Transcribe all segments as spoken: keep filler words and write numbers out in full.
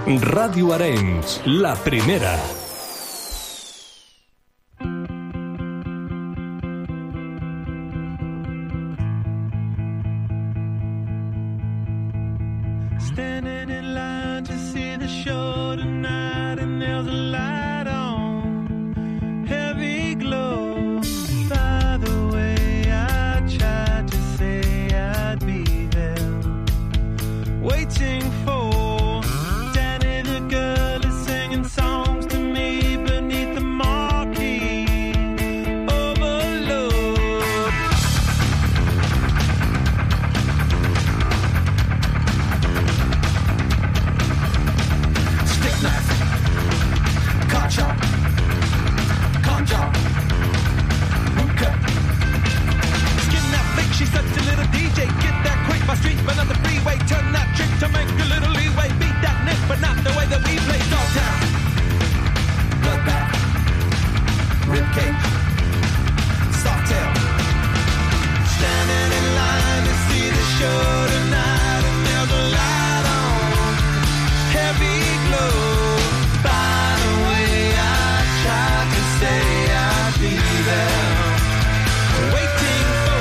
Ràdio Arenys, la primera. Standing in line to see the show tonight, and there's a light on, heavy glow. By the way, I tried to say I'd be there, waiting for Danny the girl is singing songs to me beneath the marquee. Overload. Stick knife, car chop, con chop, root cut. Skin that flick, she's such a little D J. Get that quick, my street, but not the freeway. Turn that trick to make a little leeway. Beat that nick, but not the way that we play. Dogtown, bloodbath, ribcage, soft tail. Standing in line to see the show tonight, and there's a light on, heavy glow. By the way, I tried to say I'd be there, waiting for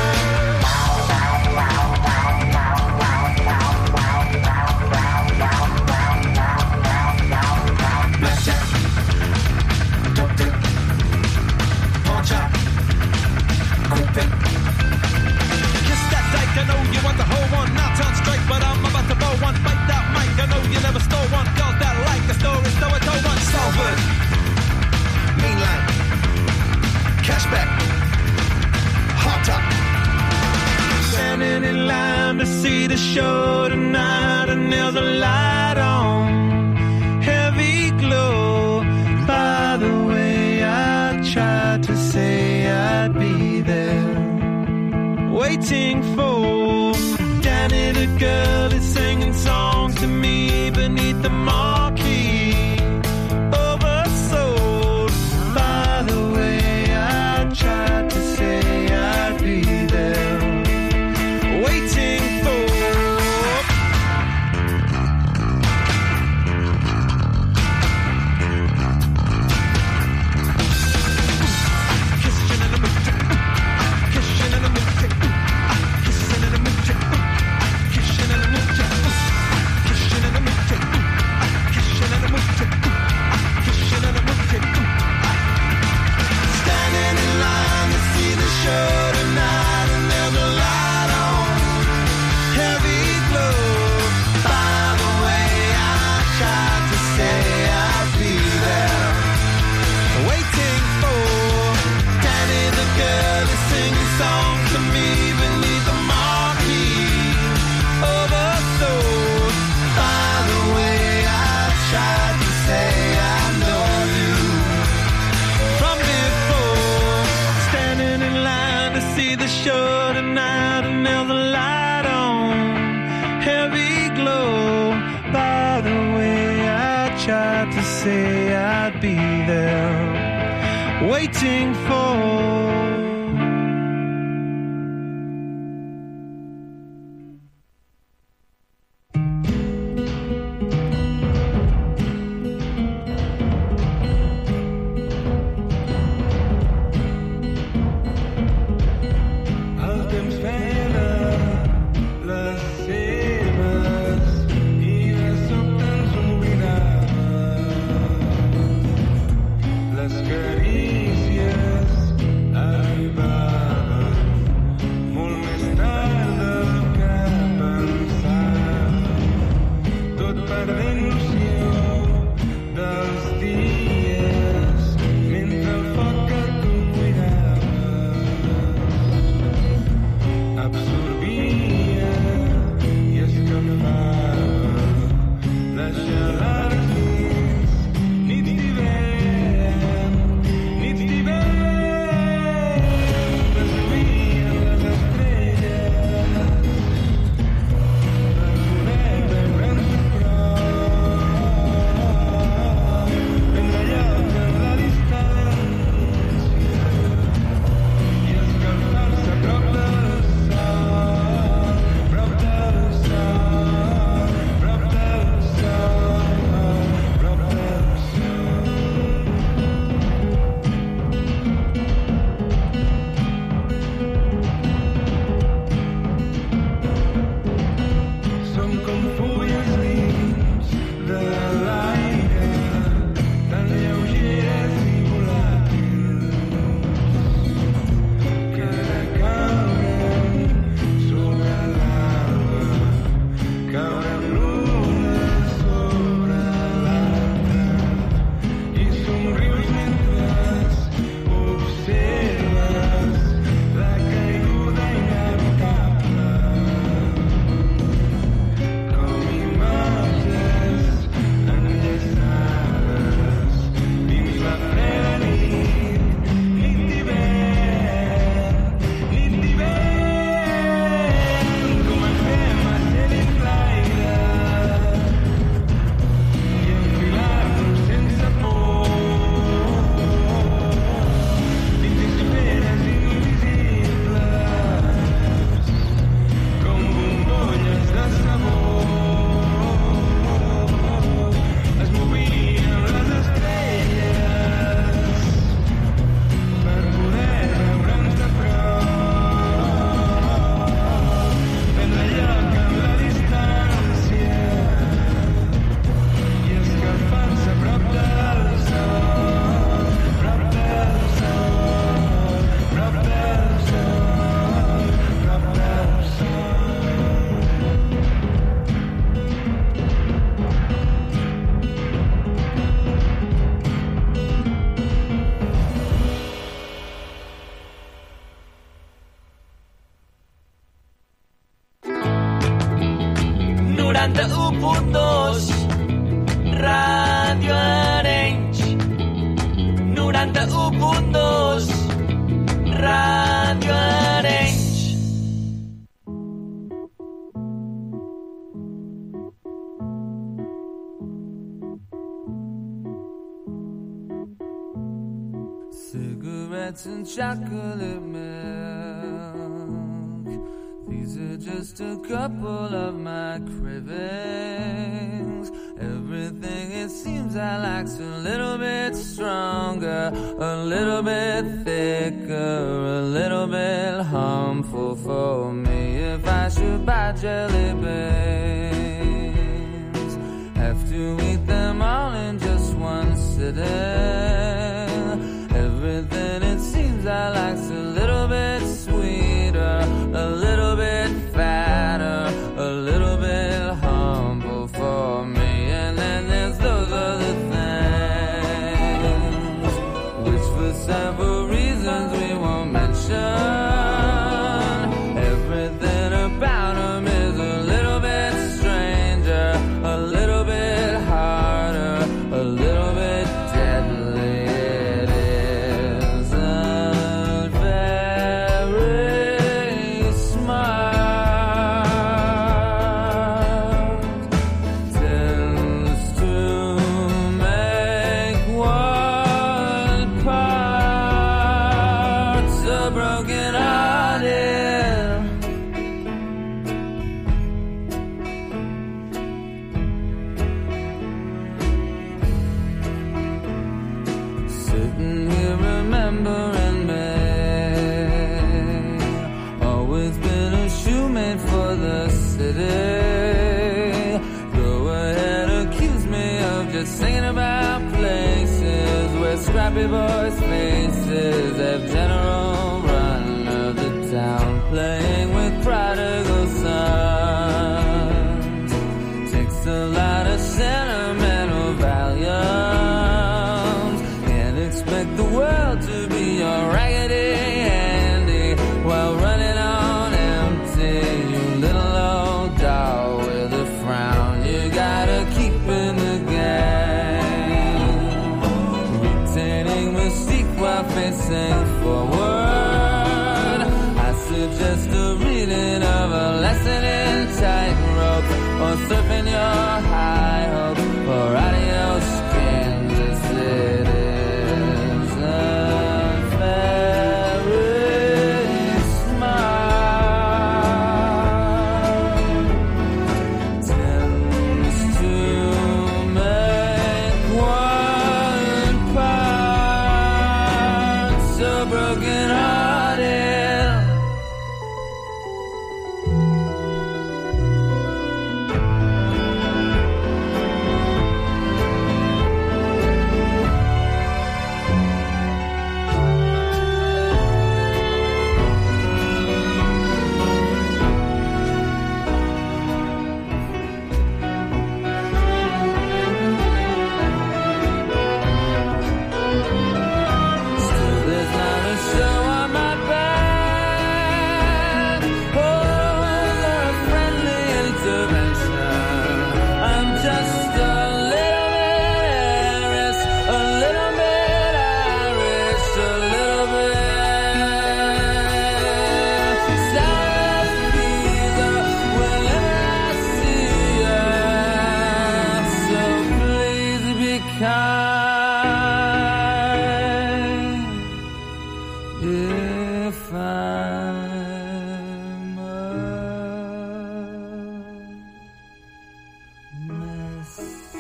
blackjack, dope dick, pawn chop, quick pick. Kiss that dyke, I know you want the whole one. Now turn straight, but I'm about to blow one. Bite that mic, I know you never stole one. Girls that like the story, so I told one. Salford, mean line, cashback, hot top. Standing in line to see the show tonight, and there's a light on, heavy glow. By the way, I tried to say I'd be there, waiting for Danny the girl is singing songs to me beneath the marquee. Oversold. By the way, I tried to say I'd be there, waiting for kissing in the mood, kissing in the mood, kissing in the mood, kissing in the mood, kissing in the mood, kissing in the mood, kissing in the mood. Standing in line to see the show tonight, and there's a light on, heavy glow. By the way, I tried to say I'd be there, waiting for Danny the girl is singing songs to me beneath the marquee. Oversold. By the way, I tried to say I know you from before. Standing in line to see the show tonight, and there's a light on, heavy glow. By the way, I tried to say I'd be there, waiting for el temps fela les seves i de sobte ens oblidava les carícies a noranta-u punt dos Radio Arenys, noranta-u punt dos Radio Arenys. Cigarettes and chocolate milk, these are just a couple of my cravings. Everything it seems I like's a little bit stronger, a little bit thicker, a little bit harmful for me. If I should buy jelly beans, have to eat them all in just one sitting. Everything it seems I like's a little bit sweeter, a little bit fatter, a little bit humble for me. And then there's those other things, which for several reasons we won't mention. Everything about them is a little bit stranger, a little bit harder, a little bit deadly. It isn't very smart, tends to make one part so broken hearted. Sitting here remembering me, always been a shoemate for the city. Go ahead, accuse me of just singing about places where scrappy boys' faces have general run of the town, playing with prodigal sons. Takes a lot of sentimental valiums. Can't expect the world to be your raggedy Andy while running on empty. You little old doll with a frown, you gotta keep in the game, retaining mystique while facing forward. I suggest a reading of a lesson in tightrope, or surfing your high hope, or adios Kansas. It isn't very smart, tends to make one part so broken hearted. Still there's not a show on my back, or a friendly intervention. I'm just a little bit Irish, a little bit Irish, a little bit sour Caesar whenever I see you. So please be kind if I'm a mess.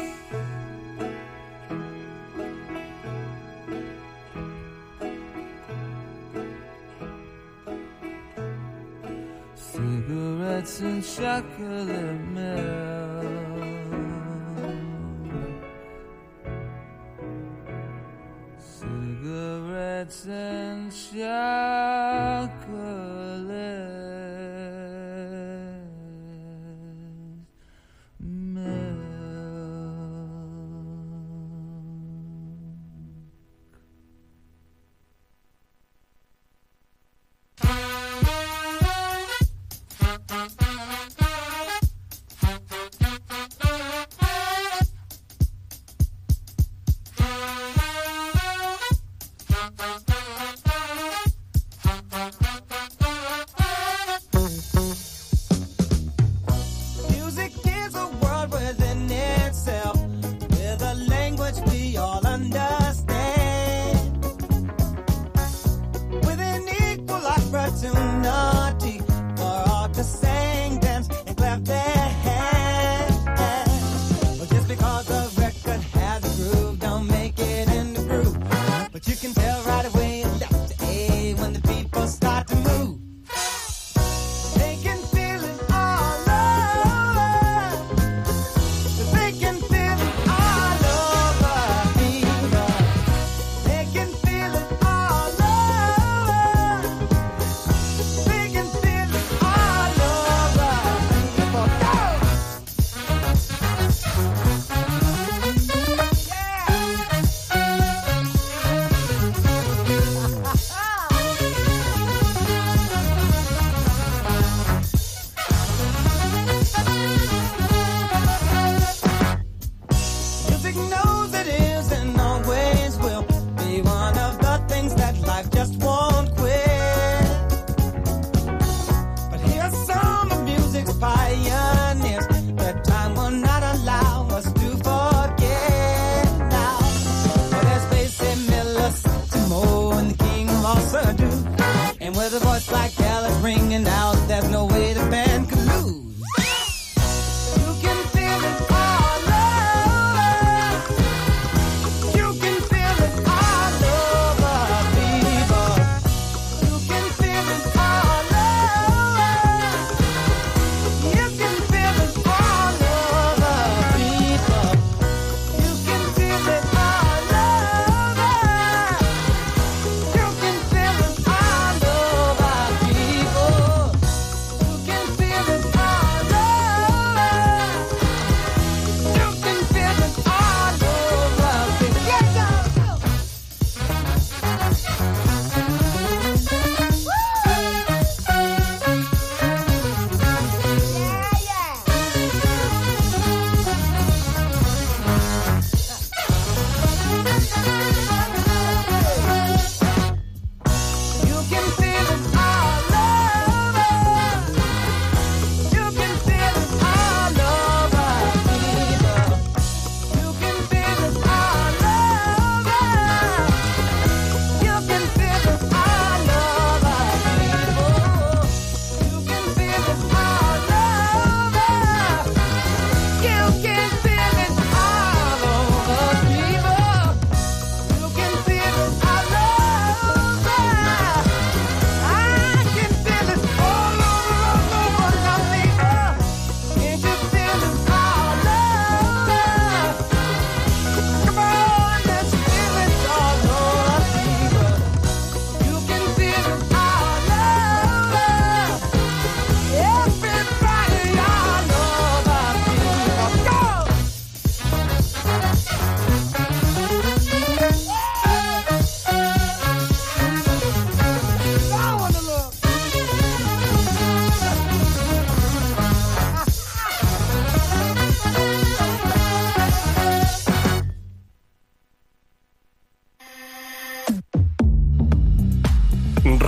Cigarettes and chocolate milk, cigarettes and chocolate milk.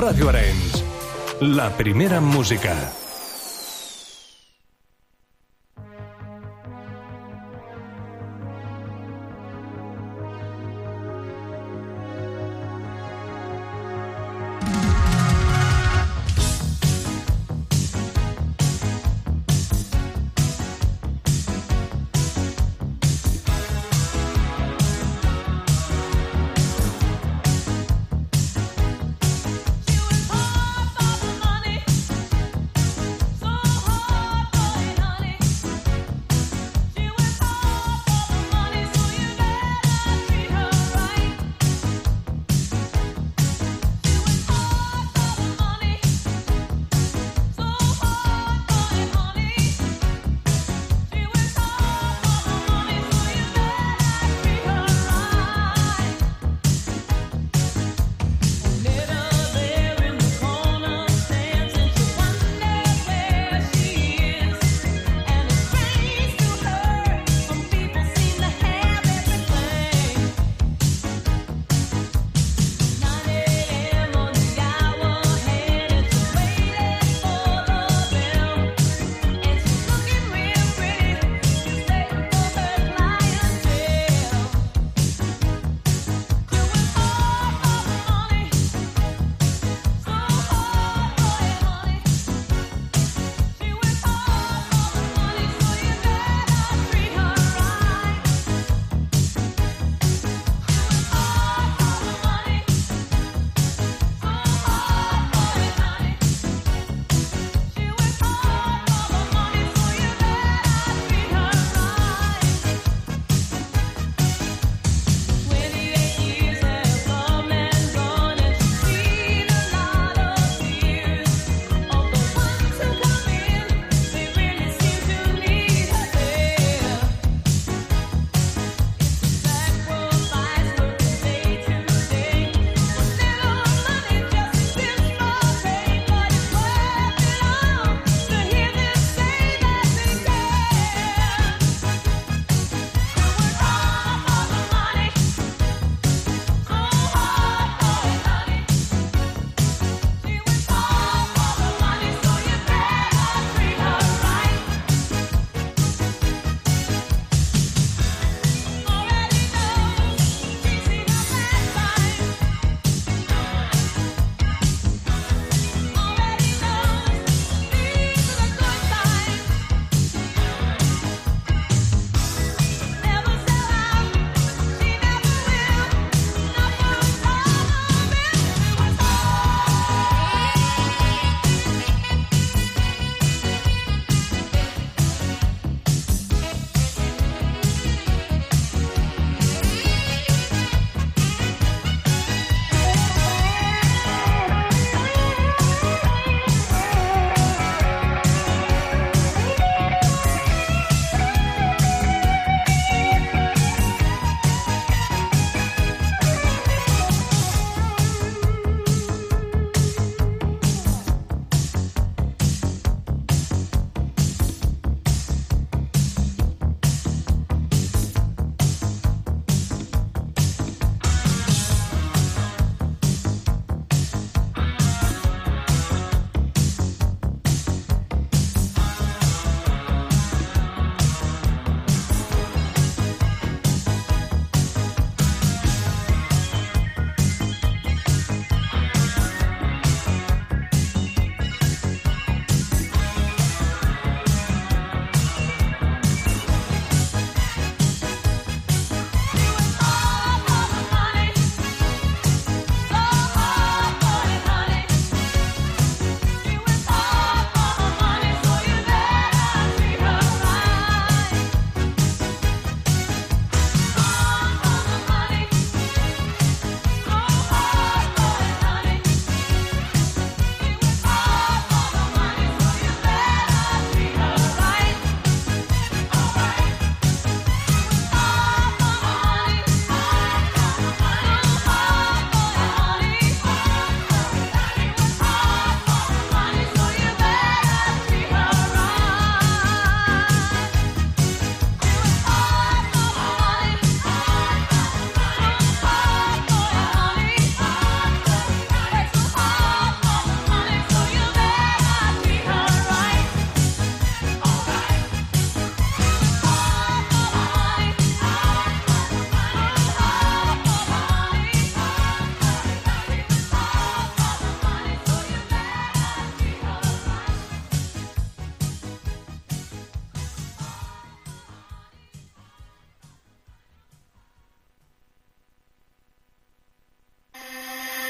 Ràdio Arenys, la primera en música. You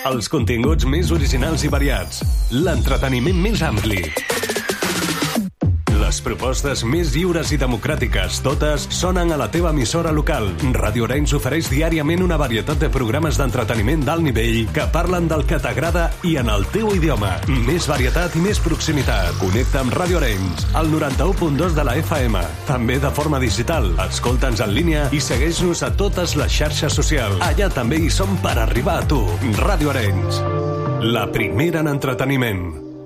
Els continguts més originals i variats. L'entreteniment més ampli. Les propostes més lliures i democràtiques, totes sonen a la teva emissora local. Ràdio Arenys ofereix diàriament una varietat de programes d'entreteniment d'alt nivell que parlen del que t'agrada i en el teu idioma. Més varietat i més proximitat. Connecta amb Ràdio Arenys, al noranta-u punt dos de la F M. També de forma digital. Escolta'ns en línia i segueix-nos a totes les xarxes socials. Allà també hi som per arribar a tu. Ràdio Arenys, la primera en entreteniment.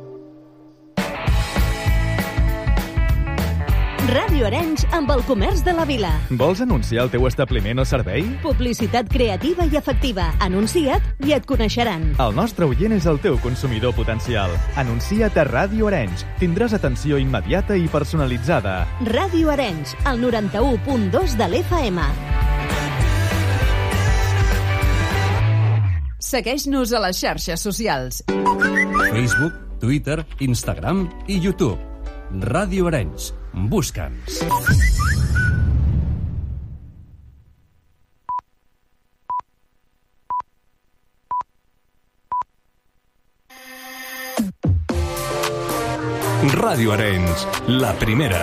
Ràdio Arenys amb el comerç de la vila. Vols anunciar el teu establiment o servei? Publicitat creativa i efectiva. Anuncia't i et coneixeran. El nostre oient és el teu consumidor potencial. Anuncia't a Ràdio Arenys. Tindràs atenció immediata i personalitzada. Ràdio Arenys, al noranta-u punt dos de l'F M. Segueix-nos a les xarxes socials. Facebook, Twitter, Instagram i YouTube. Ràdio Arenys. Busca'ns. Ràdio Arenys, la primera.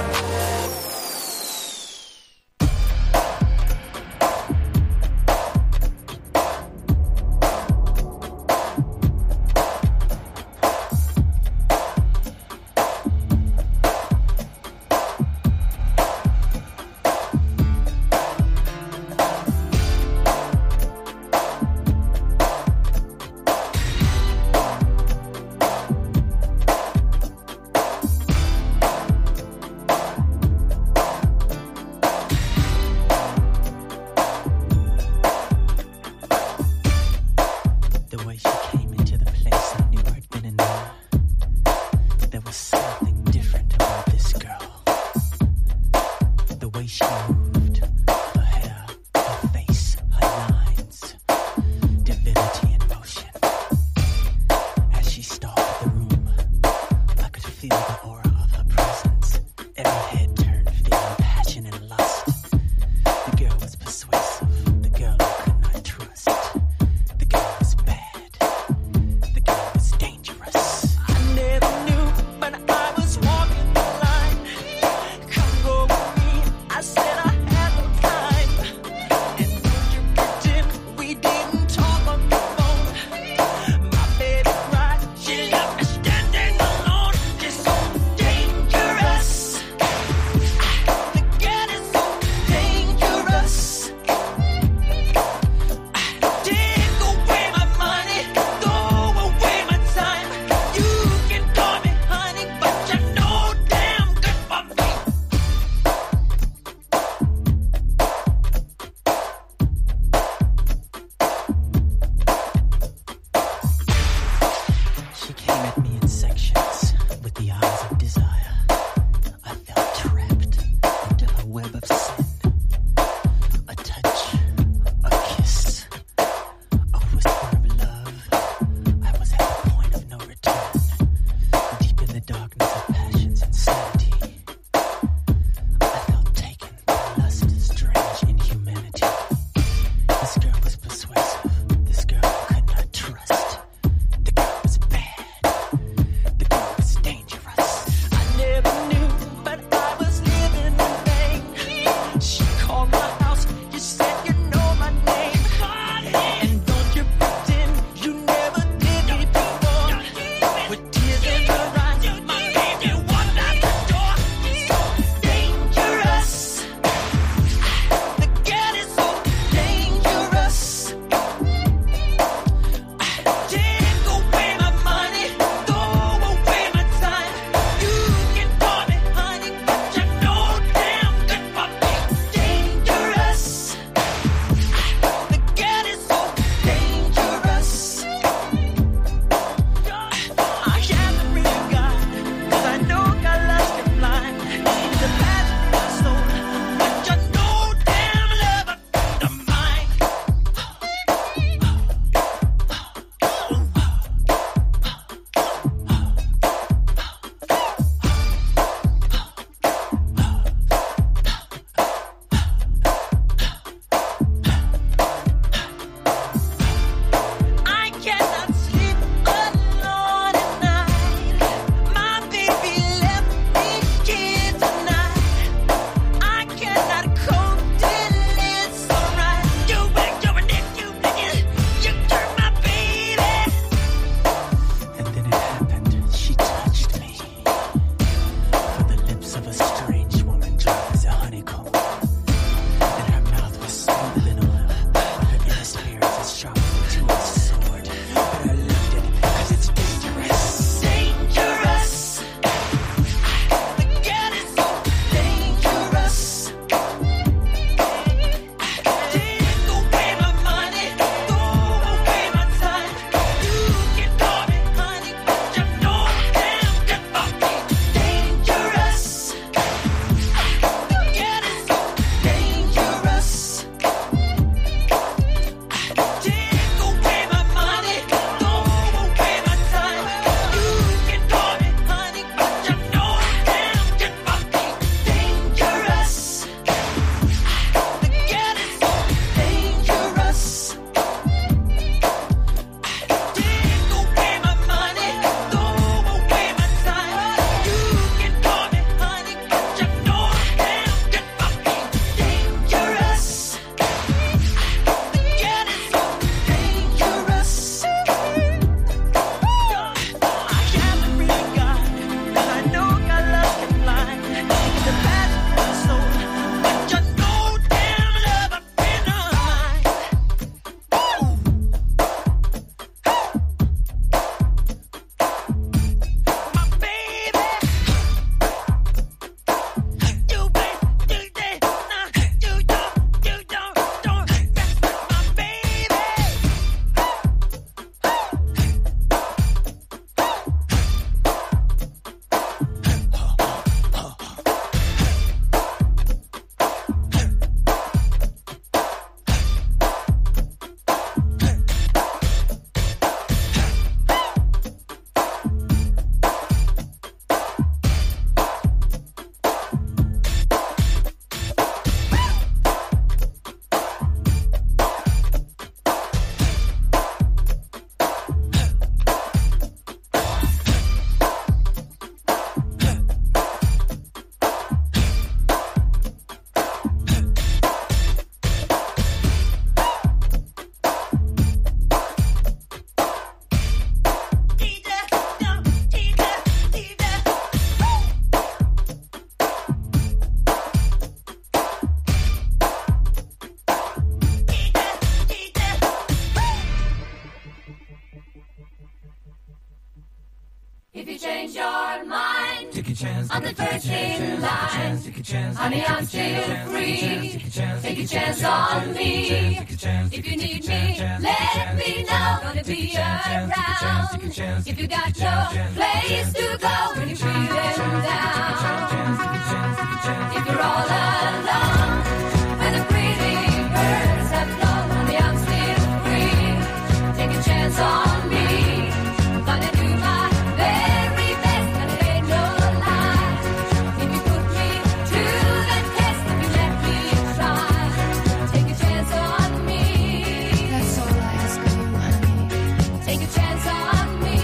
take a chance. On the first in line, honey, I'm still free. Take a chance on me. If you need me, let me know. Gonna be around. If you got no place to go when you're feeling down. If you're all alone, when the pretty birds have flown, honey, I'm still free. Take a chance on me. Gonna do my very best, and it ain't no lie. If you put me to the test, if you let me try, take a chance on me. That's all I ask of you, honey. Take a chance on me.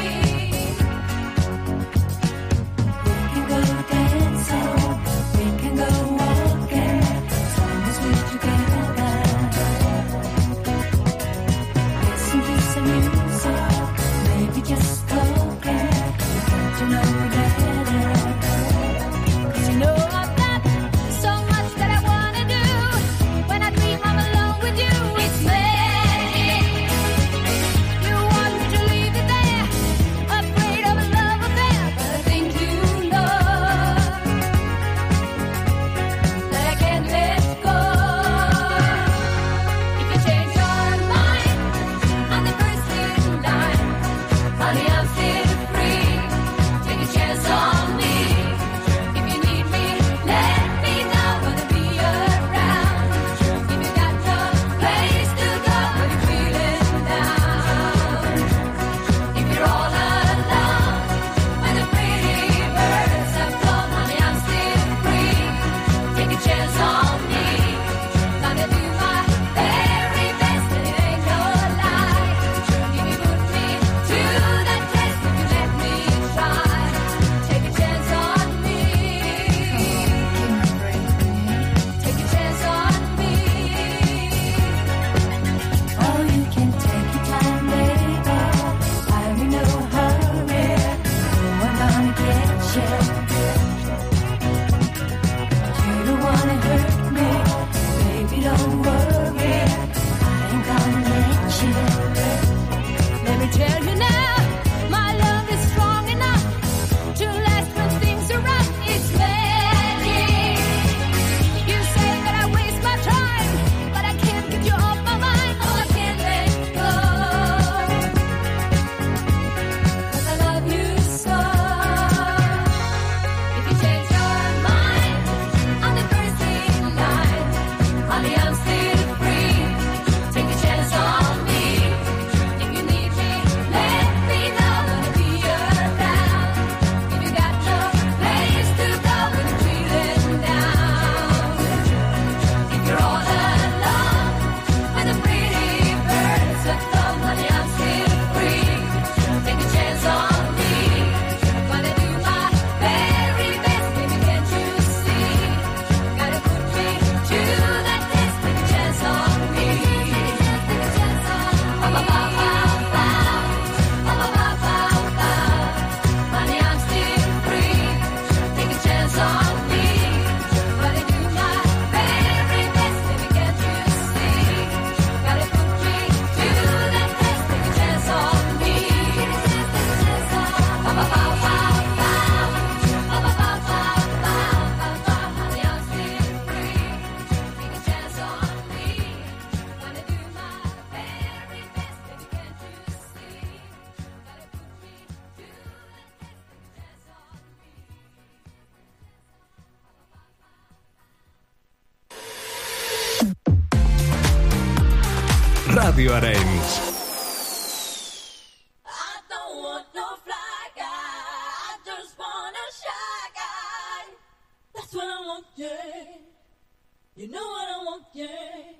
We can go dancing, we can go walking, as long as we're together. Listen to some music, maybe just talking, get to know you better. 'Cause you know I've got so much that I wanna do. When I dream I'm alone with you, it's magic. You want me to leave it there, afraid of a love affair, but I think you know that I can't let go. If you change your mind, I'm the first in line. Honey, I'm still free. Take a chance on me. If you need me, let me know. Gonna be around. If you got no place to go when you're feeling down. If you're all alone, when the pretty birds have flown, honey, I'm still free. Take a chance on me. Gonna do my very best, and it ain't no lie. If you put me to the test, if you let me try, take a chance on me. Take a chance on me. Oh, you can take your time, baby. I'm in no hurry. I'm gonna get you. You don't wanna hurt me, baby, don't worry. I ain't gonna let you. Let me tell you now, my love is strong enough to last when things are rough. It's magic. You say that I waste my time, but I can't get you off my mind. Oh, I can't let go, 'cause I love you so. If you change your mind, I'm the first in line. Honey, I'm still free. Take a chance on me. If you need me, let me know. Gonna be around. If you got no place to go when you're feeling down. If you're all alone, when the pretty birds have flown, honey, I'm still free. Take a chance on me. Gonna do my very best, baby, can't you see? Gotta put me to the test. Take a chance on me. Take a chance on me. Ba ba ba ba ba. Ba ba ba ba ba. Honey, I'm still free. Take a chance on me. Gonna do my very best, baby, can't you see? Gotta put me to the test. Take a chance on me. Ba ba ba ba ba. Ba ba ba ba ba. Honey, I'm still free. Take a chance on me. Gonna do my very best, baby, can't you see? Gotta put me to the test. Take a chance on me. Radio Arenys. I don't want no fly guy. I just want a shy guy. That's what I want, yeah. You know what I want, yeah.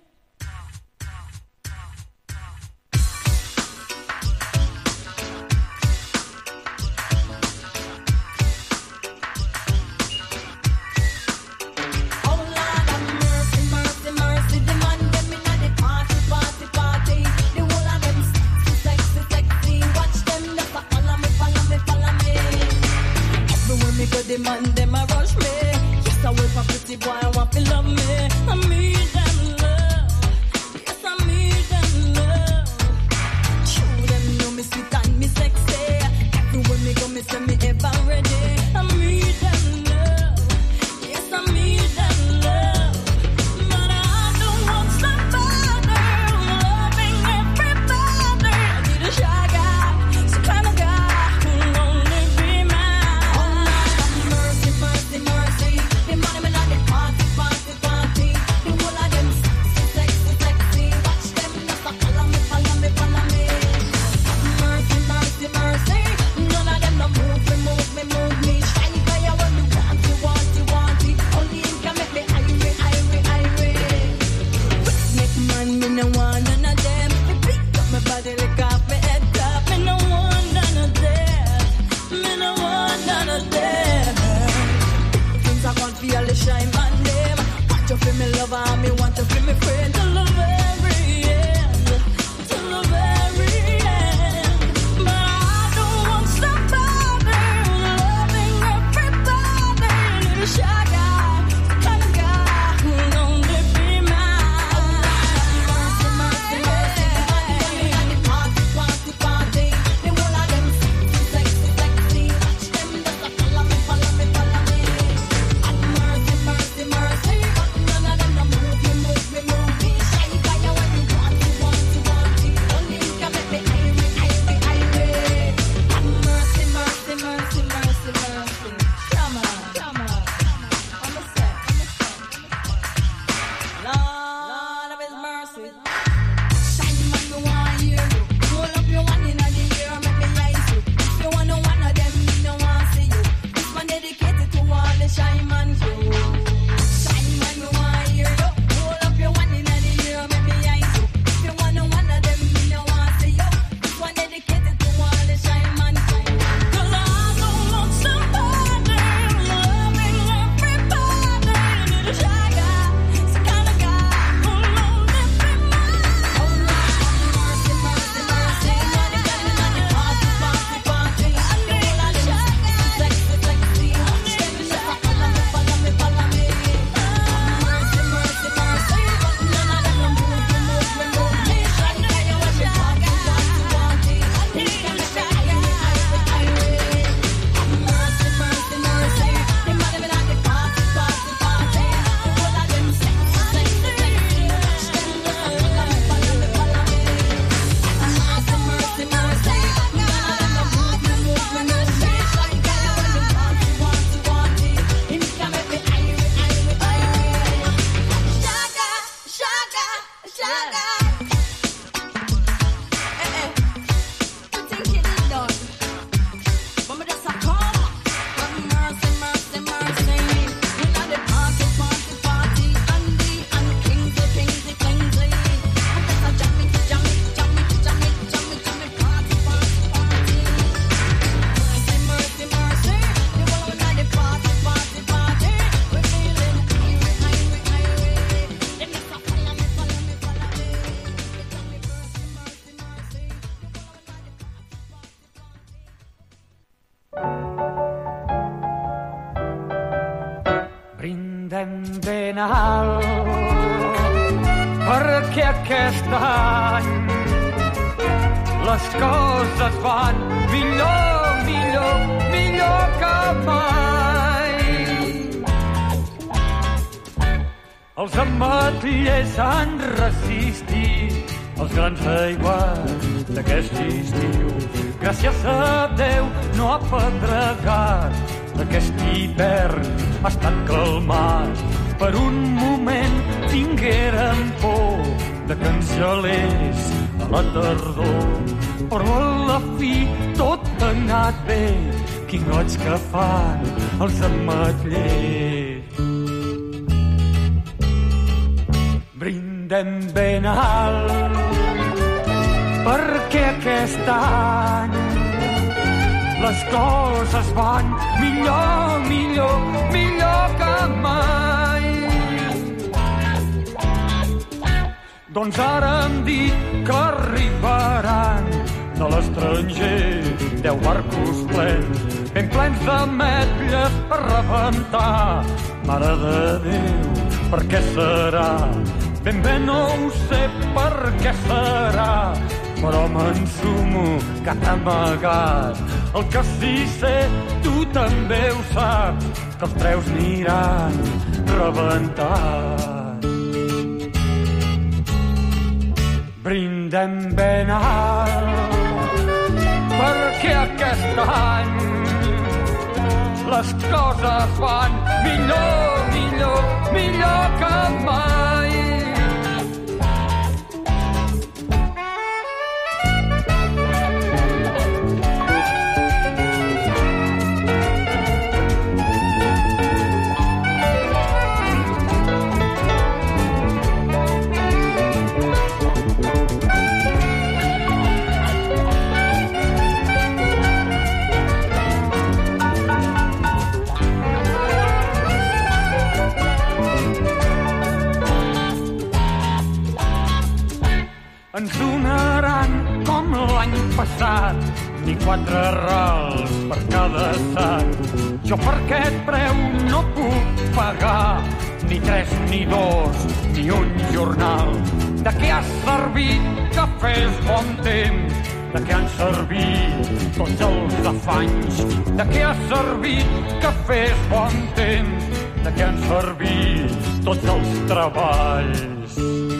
Oh, Lord have mercy, mercy, mercy. The man them inna the party, party, party. The whole of them sexy, sexy, sexy. Watch them just a follow me, follow me, follow me. Everywhere me go, the man them a rush me. Yes, I wait for pretty boy, I want to love me. I need them love. want me, want to be my friend till the very end, till the very end. But I don't want somebody loving everybody, little shy guy, the kind of guy who'll only be mine. Mercy, mercy, mercy, mercy, party, party, party. Them all of them sexy, sexy, sexy. Watch them just a follow me, follow me, follow me. And mercy, mercy, mercy. None of them no move me, move me, move me. Shy guy, you when you want it, want it, want it. Only you can make me irate, irate, irate. And mercy, mercy, mercy, mercy, mercy. Come on, come on. I'm a set, I'm a set. Lord of His mercy. Shine man, me want hear you. Roll up your one inna the air, make me eyes you. If you want no one of them, me no want see you. This one dedicated to all the shy man crew. Shine man, me want hear you. Roll up your one inna the air, make me eyes you. If you want no one of them, me no want see you. This one dedicated to all the shy man crew. 'Cause I don't want somebody loving everybody, little shy guy, the kind of guy who'll only be mine. Oh Lord, mercy, mercy, mercy. Money, money, money, party, party, party. And the whole of them sexy, sexy, sexy. Them just a follow me, follow me, follow me. Mercy, mercy, mercy. None of them no move me, move me, move me. Shy guy, you want me party, party, party. You can make me irate, irate. Mercy, mercy, mercy. Them all of them like the party, party, party. The whole of them sexy, sexy, sexy. Them just a follow me, follow me, follow me. Mercy, mercy, mercy. None of them no move me, move me, move me. Shy guy, you want me party, party, party. You can make me irate, irate, irate. Shaga, shaga, shaga. Eh, eh. You think it is done? But me just a come. But mercy, mercy, mercy. We got the party, party, party. Andy and Kingsley, Kingsley, Kingsley. I'm just a jammy, jammy, jammy, jammy, jammy, jammy, party, party, party. Mercy, mercy, mercy. You all got the party, party, party. We're feeling irate, irate, irate. Them just a follow me, follow me, follow me. Jammy, mercy, mercy, mercy. You all got the party, party, party. Brindem ben alt perquè aquest any les coses van millor, millor, millor que mai. Els ametllers han resistit els grans aiguats d'aquest estiu. Gràcies a Déu no ha pedregat. Aquest hivern ha estat calmat. Per un moment tinguérem por de que ens gelés a la tardor. Però a la fi tot ha anat bé. Quin goig que fan els ametllers. Brindem ben alt perquè aquest any les coses van millor, millor, millor que mai. Doncs ara hem dit que arribaran de l'estranger deu barcos plens, ben plens d'ametlles a rebentar. Mare de Déu, per què serà? Ben bé no ho sé per què serà, però m'ensumo que t'ha amagat. El que sí sé, tu també ho saps, que els preus aniran rebentats. Brindem ben alt perquè aquest any les coses van millor, millor, millor que mai. ens donaran com l'any passat, ni quatre rals per cada sac. Jo per aquest preu no puc pagar ni tres, ni dos, ni un jornal. De què ha servit que fes bon temps? De què han servit tots els afanys? De què ha servit que fes bon temps? De què han servit tots els treballs?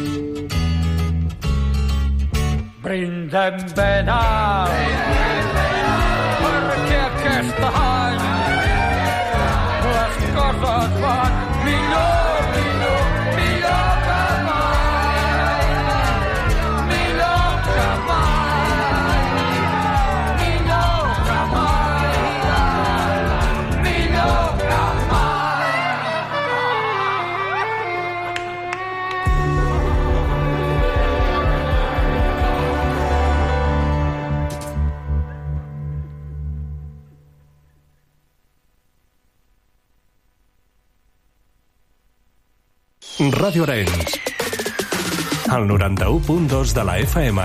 Brindem ben alt, perquè aquest any les coses van millor, millor, millor que mai, millor que mai, millor que mai, millor que mai. Ràdio Arenys, el noranta-u punt dos de la F M.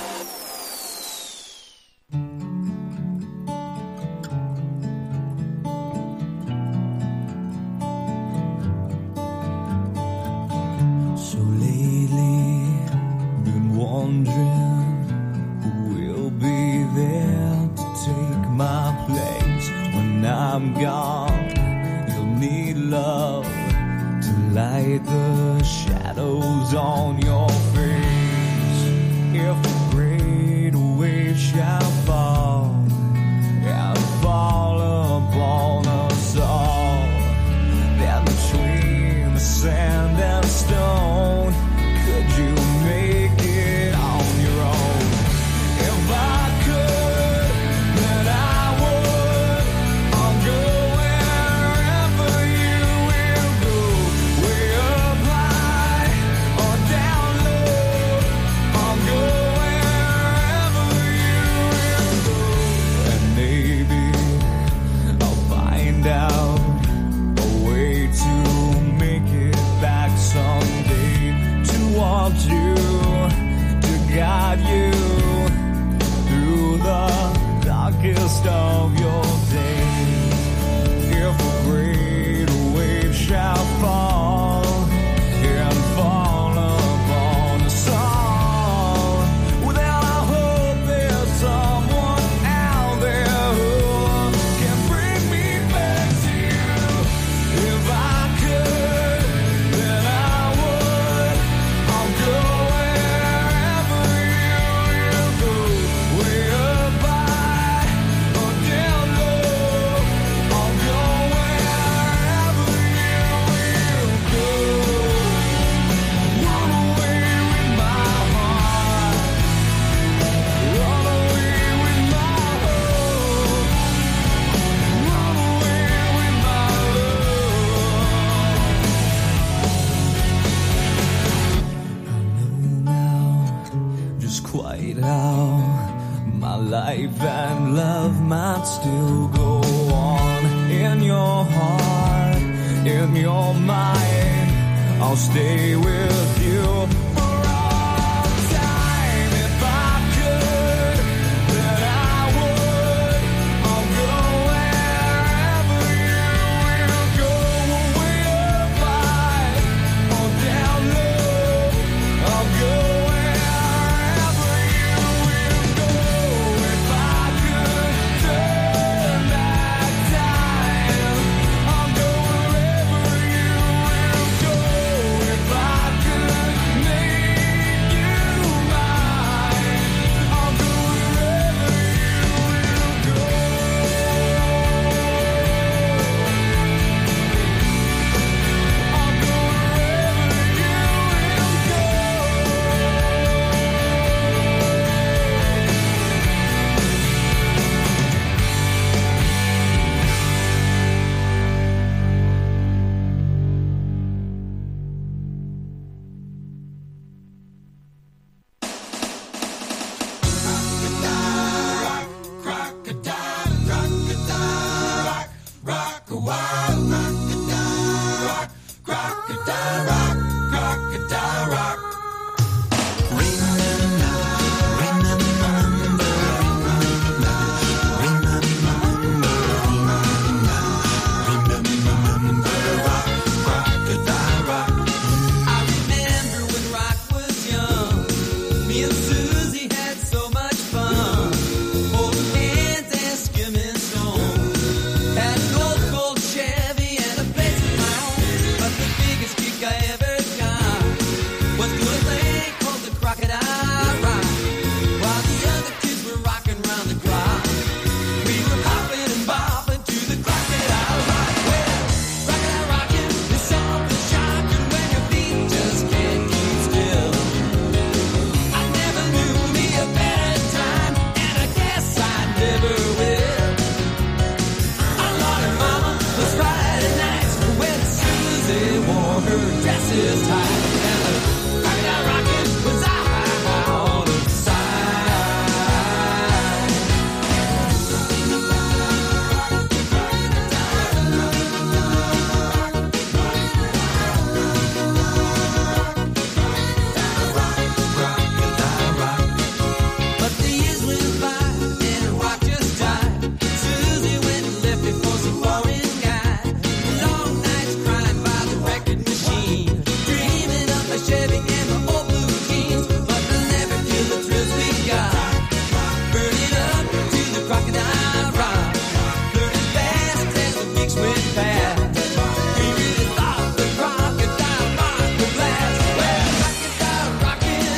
So lately, been wondering who will be there to take my place when I'm gone. You'll need love to light the shadows on your face. If a great wave shall fall and fall upon us all, then between the sand and stone, could you make it on your own? If I could, then I would. I'll go wherever you will go, way up high or down low. I'll go wherever you will go, and maybe I'll find out a way to make it back someday, to want you, to guide you through the darkest of your days. If a great wave shall fall and fall upon us all, well, then I hope there's someone out there who can bring me back to you. If I could, then I would. I'll go wherever you will go, way up high or down low. I'll go wherever you will go. Run away with my heart, run away with my hope, run away with my love. I know now just quite how my life and love might still go on. In your heart, in your mind, I'll stay with you for all time. If I could, then I would. I'll go wherever you will go, way up high or down low. I'll go wherever you will go. If I could turn back time, I'll go wherever you will go. If I could.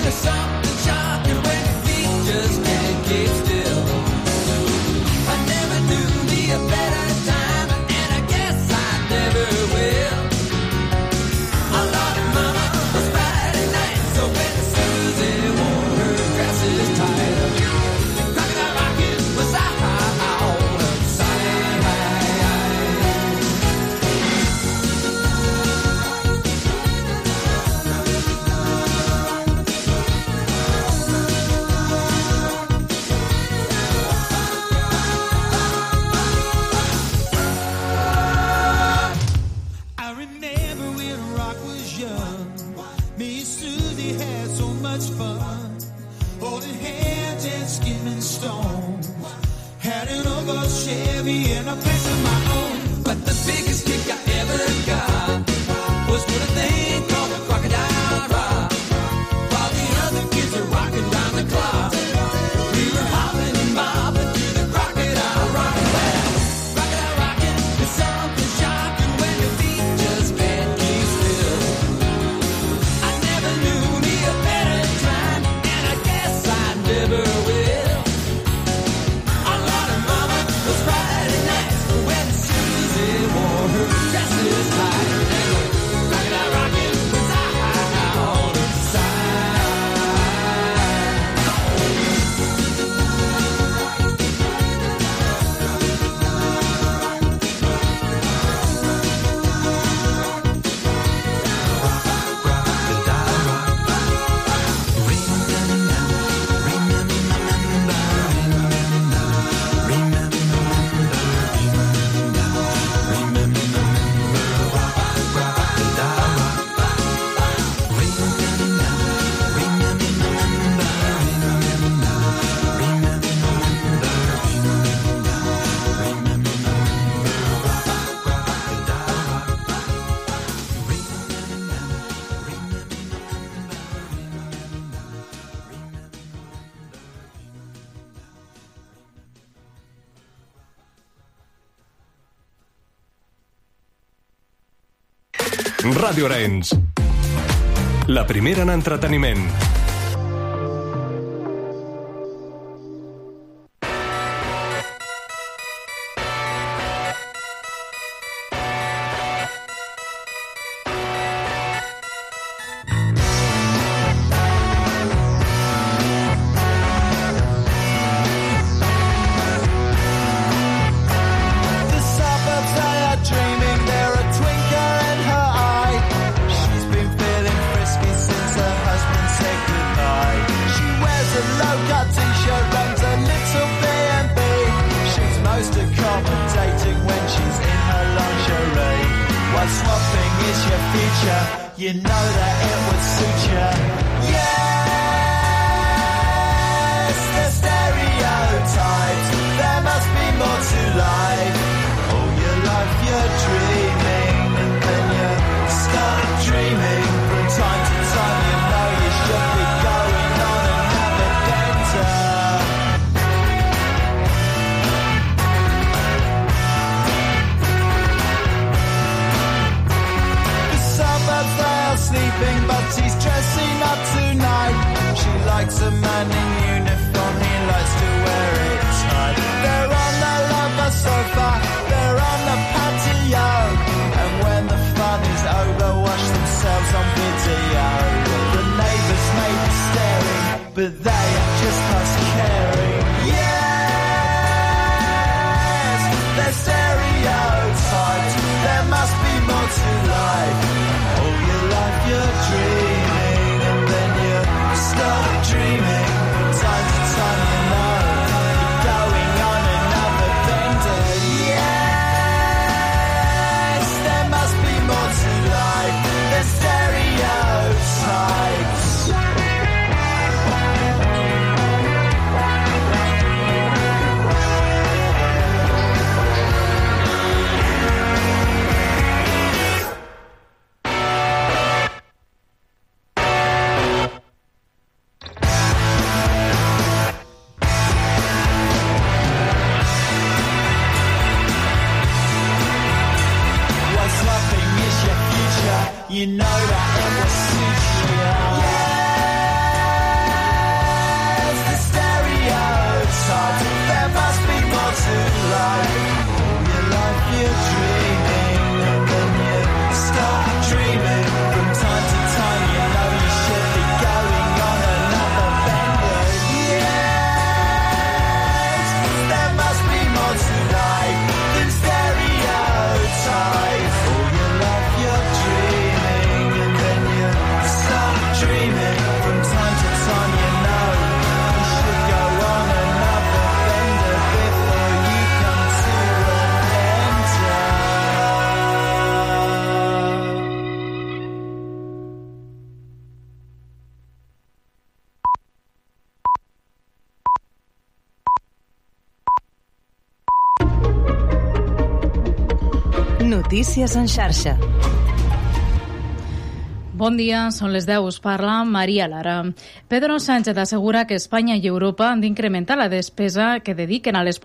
There's something shocking when your feet just can't keep still. I never knew me a better time, and I guess I never will. Oh Lord, Mama, it was Friday night, so when Susie wore her dresses tight, crocodile rocking was out of sight. I remember when rock was young. Me and Susie had so much fun, holding hands and skimming stones. Had an old gold Chevy and a place of my own. But the biggest kick I ever got was with a thing called a crocodile rock. While the other kids are rocking round the clock, we were hopping and bobbing to the crocodile rock. Well, crocodile rocking is something shocking when your feet just can't keep still. I never knew me a better time, and I guess I never will. Oh Lord and Mama, it was Friday night when Susie wore her dresses tight, and the crocodile rocking was out of sight. Ràdio Arenys, la primera en entreteniment. The suburbs, they are dreaming. They're a twinkle in her eye. She's been feeling frisky since her husband said goodbye. She wears a low-cut t-shirt, runs a little B and B. She's most accommodating when she's in her lingerie. While swapping is your future, you know that it would suit you. Yes, the stereotypes. There must be more to life. All your life you're dreaming, and then you start dreaming. From time to time you know you should be going on another bender. The suburbs, they are sleeping, but she's dressing up tonight. She likes a man in uniform, he likes to wear it tight. They're on the lover sofa, they're on the patio, and when the fun is over, watch themselves on video. The neighbours may be staring, but they are just past caring. Yes, they're stereotypes. There must be more to life. All your life you're dreaming, and then you start dreaming. From time to time you know you're going on another bender. Yes, there must be more to life. The stereotypes. Notícies en xarxa. Bon dia, són les deu, us parla Maria Lara. Pedro Sánchez assegura que Espanya i Europa han d'incrementar la despesa que dediquen a les